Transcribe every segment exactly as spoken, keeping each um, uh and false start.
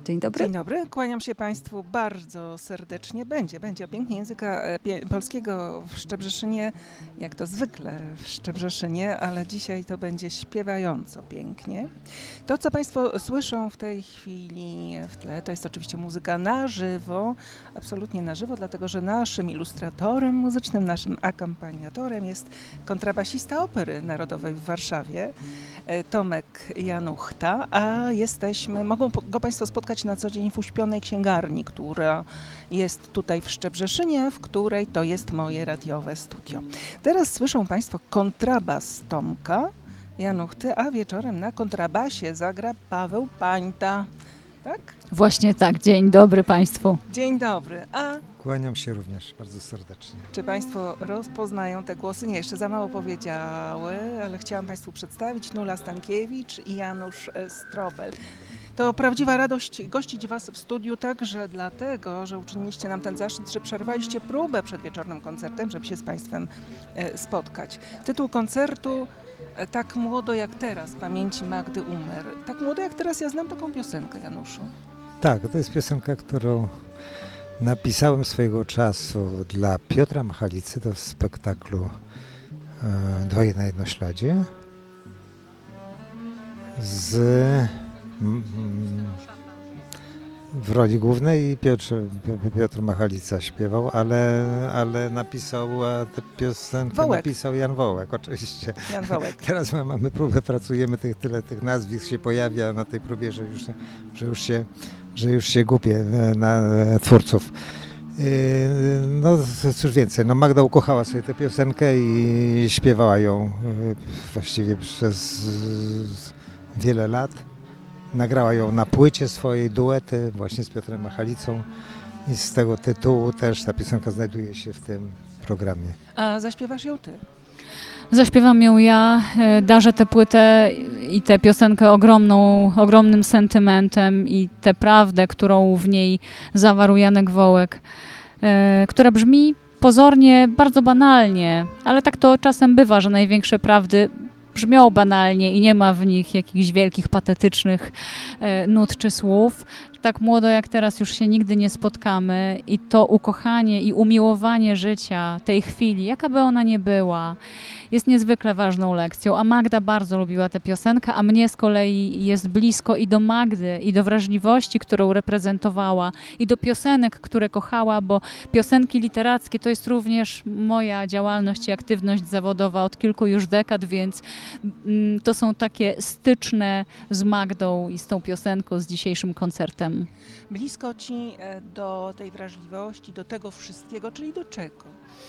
Dzień dobry. Dzień dobry, kłaniam się Państwu bardzo serdecznie. Będzie, będzie o pięknie języka e, pie, polskiego w Szczebrzeszynie, jak to zwykle w Szczebrzeszynie, ale dzisiaj to będzie śpiewająco pięknie. To, co Państwo słyszą w tej chwili w tle, to jest oczywiście muzyka na żywo, absolutnie na żywo, dlatego że naszym ilustratorem muzycznym, naszym akompaniatorem jest kontrabasista Opery Narodowej w Warszawie, e, Tomek Januchta, a jesteśmy, mogą po- go Państwo spotkać na co dzień w Uśpionej Księgarni, która jest tutaj w Szczebrzeszynie, w której to jest moje radiowe studio. Teraz słyszą Państwo kontrabas Tomka Januchty, a wieczorem na kontrabasie zagra Paweł Pańta. Tak? Właśnie tak, dzień dobry Państwu. Dzień dobry. A Kłaniam się również bardzo serdecznie. czy Państwo rozpoznają te głosy? Nie, jeszcze za mało powiedziały, ale chciałam Państwu przedstawić Nula Stankiewicz i Janusz e, Strobel. To prawdziwa radość gościć Was w studiu także dlatego, że uczyniliście nam ten zaszczyt, że przerwaliście próbę przed wieczornym koncertem, żeby się z Państwem e, spotkać. Tytuł koncertu e, Tak młodo jak teraz, pamięci Magdy Umer. Tak młodo jak teraz, ja znam taką piosenkę, Januszu. Tak, to jest piosenka, którą napisałem swojego czasu dla Piotra Machalicy do spektaklu e, Dwoje na jednośladzie z mm, w roli głównej Piotr, Piotr Machalica śpiewał, ale, ale napisał e, tę piosenkę Wołek. napisał Jan Wołek, oczywiście. Jan Wołek. Teraz my mamy próbę, pracujemy, tych, tyle tych nazwisk się pojawia na tej próbie, że już, że już się, że już się gubię na twórców. Yy, No cóż więcej, no Magda ukochała sobie tę piosenkę i śpiewała ją yy, właściwie przez wiele lat. Nagrała ją na płycie swojej, duety właśnie z Piotrem Machalicą i z tego tytułu też ta piosenka znajduje się w tym programie. A zaśpiewasz ją Ty. Zaśpiewam ją ja, e, darzę tę płytę i tę piosenkę ogromną, ogromnym sentymentem i tę prawdę, którą w niej zawarł Janek Wołek, e, która brzmi pozornie bardzo banalnie, ale tak to czasem bywa, że największe prawdy brzmią banalnie i nie ma w nich jakichś wielkich, patetycznych e, nut czy słów. Tak młodo jak teraz już się nigdy nie spotkamy i to ukochanie i umiłowanie życia, tej chwili, jaka by ona nie była, jest niezwykle ważną lekcją, a Magda bardzo lubiła tę piosenkę, a mnie z kolei jest blisko i do Magdy, i do wrażliwości, którą reprezentowała, i do piosenek, które kochała, bo piosenki literackie to jest również moja działalność i aktywność zawodowa od kilku już dekad, więc mm, to są takie styczne z Magdą i z tą piosenką, z dzisiejszym koncertem. Blisko Ci e, do tej wrażliwości, do tego wszystkiego, czyli do czego?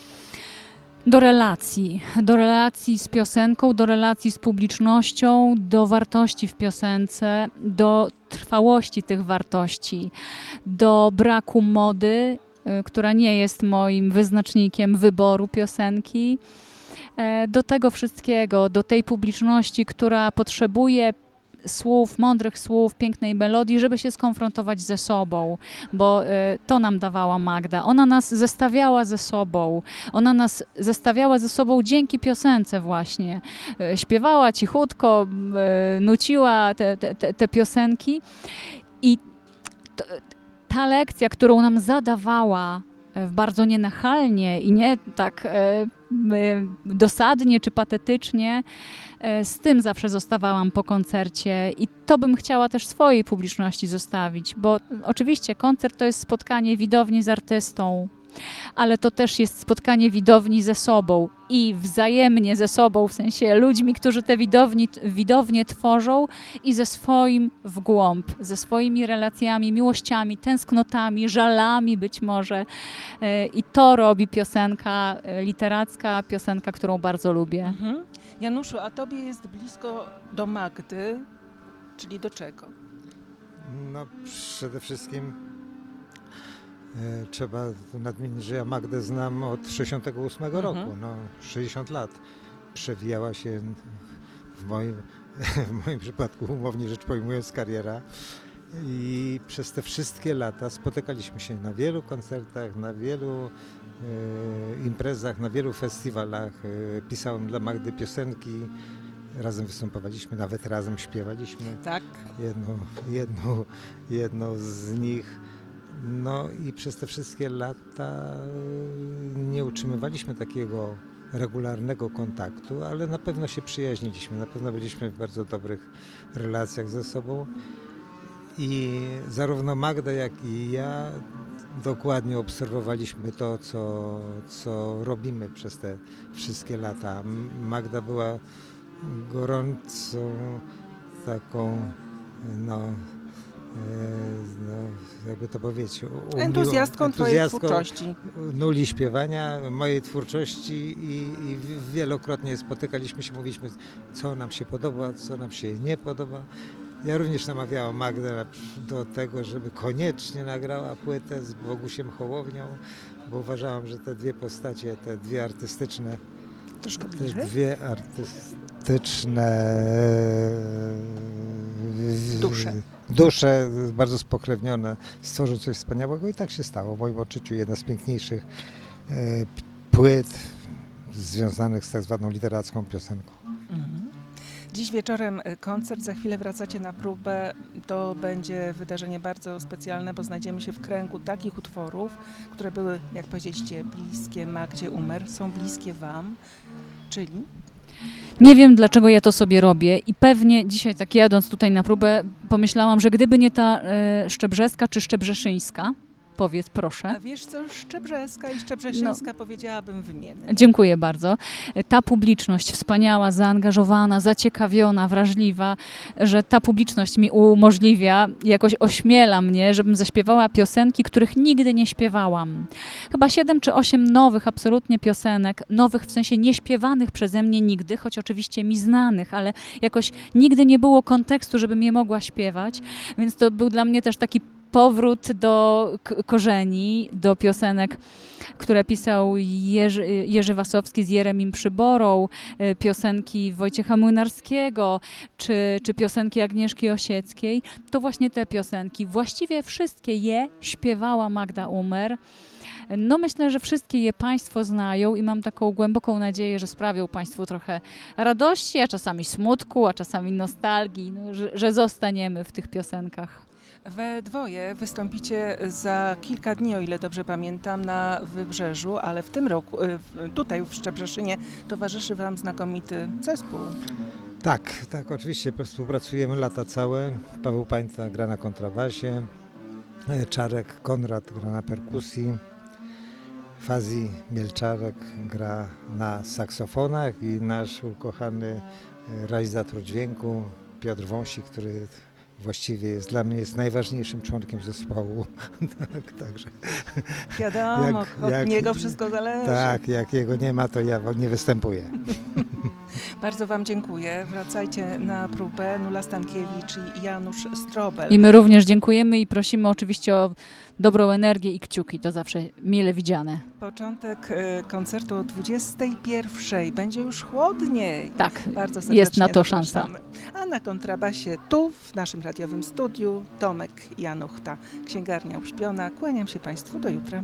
Do relacji, do relacji z piosenką, do relacji z publicznością, do wartości w piosence, do trwałości tych wartości, do braku mody, y, która nie jest moim wyznacznikiem wyboru piosenki, e, do tego wszystkiego, do tej publiczności, która potrzebuje słów, mądrych słów, pięknej melodii, żeby się skonfrontować ze sobą, bo e, to nam dawała Magda. Ona nas zestawiała ze sobą. Ona nas zestawiała ze sobą dzięki piosence właśnie. E, Śpiewała cichutko, e, nuciła te, te, te, te piosenki i to, ta lekcja, którą nam zadawała e, bardzo nienachalnie i nie tak e, e, dosadnie czy patetycznie, e, z tym zawsze zostawałam po koncercie i to bym chciała też swojej publiczności zostawić, bo oczywiście koncert to jest spotkanie widowni z artystą, ale to też jest spotkanie widowni ze sobą i wzajemnie ze sobą, w sensie ludźmi, którzy te widowni, widownie tworzą i ze swoim w głąb, ze swoimi relacjami, miłościami, tęsknotami, żalami być może. E, I to robi piosenka e, literacka, piosenka, którą bardzo lubię. Mhm. Januszu, a Tobie jest blisko do Magdy, czyli do czego? No przede wszystkim e, trzeba nadmienić, że ja Magdę znam od sześćdziesiątego ósmego Mhm. roku, no sześćdziesiąt lat. Przewijała się w moim, w moim przypadku, umownie rzecz pojmując, kariera. I przez te wszystkie lata spotykaliśmy się na wielu koncertach, na wielu e, imprezach, na wielu festiwalach. E, pisałem dla Magdy piosenki. razem występowaliśmy, nawet razem śpiewaliśmy Tak. jedną, jedną, jedną z nich. No i przez te wszystkie lata nie utrzymywaliśmy takiego regularnego kontaktu, ale na pewno się przyjaźniliśmy, na pewno byliśmy w bardzo dobrych relacjach ze sobą. I zarówno Magda, jak i ja dokładnie obserwowaliśmy to, co, co robimy przez te wszystkie lata. M- Magda była gorącą taką, no, e, no jakby to powiedzieć, umił- Entuzjastką twojej entuzjastką twórczości. nuli śpiewania, mojej twórczości i, i wielokrotnie spotykaliśmy się, mówiliśmy, co nam się podoba, co nam się nie podoba. Ja również namawiałam Magdę do tego, żeby koniecznie nagrała płytę z Bogusiem Hołownią, bo uważałam, że te dwie postacie, te dwie artystyczne, Troszkę te bliżej. dwie artystyczne Dusze. dusze bardzo spokrewnione stworzą coś wspaniałego i tak się stało. W moim odczuciu jedna z piękniejszych e, płyt związanych z tak zwaną literacką piosenką. Mhm. Dziś wieczorem y, koncert, za chwilę wracacie na próbę. To będzie wydarzenie bardzo specjalne, bo znajdziemy się w kręgu takich utworów, które były, jak powiedzieliście, bliskie Magdzie Umer, są bliskie Wam, czyli Nie wiem, dlaczego ja to sobie robię i pewnie dzisiaj tak jadąc tutaj na próbę pomyślałam, że gdyby nie ta e, Szczebrzeska czy Szczebrzeszyńska, powiedz proszę. a wiesz co, Szczebrzeska i Szczebrzeszyńska powiedziałabym wymiennie. Dziękuję bardzo. Ta publiczność wspaniała, zaangażowana, zaciekawiona, wrażliwa, że ta publiczność mi umożliwia, jakoś ośmiela mnie, żebym zaśpiewała piosenki, których nigdy nie śpiewałam. Chyba siedem czy osiem nowych absolutnie piosenek, nowych w sensie nieśpiewanych przeze mnie nigdy, choć oczywiście mi znanych, ale jakoś nigdy nie było kontekstu, żebym je mogła śpiewać, więc to był dla mnie też taki powrót do k- korzeni, do piosenek, które pisał Jerzy, Jerzy Wasowski z Jeremim Przyborą, y, piosenki Wojciecha Młynarskiego, czy, czy piosenki Agnieszki Osieckiej. To właśnie te piosenki, właściwie wszystkie je śpiewała Magda Umer. No myślę, że wszystkie je Państwo znają i mam taką głęboką nadzieję, że sprawią Państwu trochę radości, a czasami smutku, a czasami nostalgii, no, że, że zostaniemy w tych piosenkach. We dwoje wystąpicie za kilka dni, o ile dobrze pamiętam, na Wybrzeżu, ale w tym roku, y, w- tutaj w Szczebrzeszynie towarzyszy Wam znakomity zespół. Tak, tak, oczywiście współpracujemy lata całe. Paweł Pańta gra na kontrabasie, e, Czarek Konrad gra na perkusji, Fazi Mielczarek gra na saksofonach i nasz ukochany e, realizator dźwięku Piotr Wąsik, który właściwie jest dla mnie jest najważniejszym członkiem zespołu. tak, także Wiadomo, Jak- od jak- niego wszystko zależy. tak, jak jego nie ma, to ja nie występuję. Bardzo Wam dziękuję. Wracajcie na próbę. Nula Stankiewicz i Janusz Strobel. I my również dziękujemy i prosimy oczywiście o dobrą energię i kciuki, to zawsze mile widziane. Początek y, koncertu o dwudziestej pierwszej. Będzie już chłodniej. Tak, Bardzo serdecznie jest na to szansa. zapraszamy. A na kontrabasie tu, w naszym radiowym studiu, Tomek Januchta, Księgarnia Uśpiona. Kłaniam się Państwu do jutra.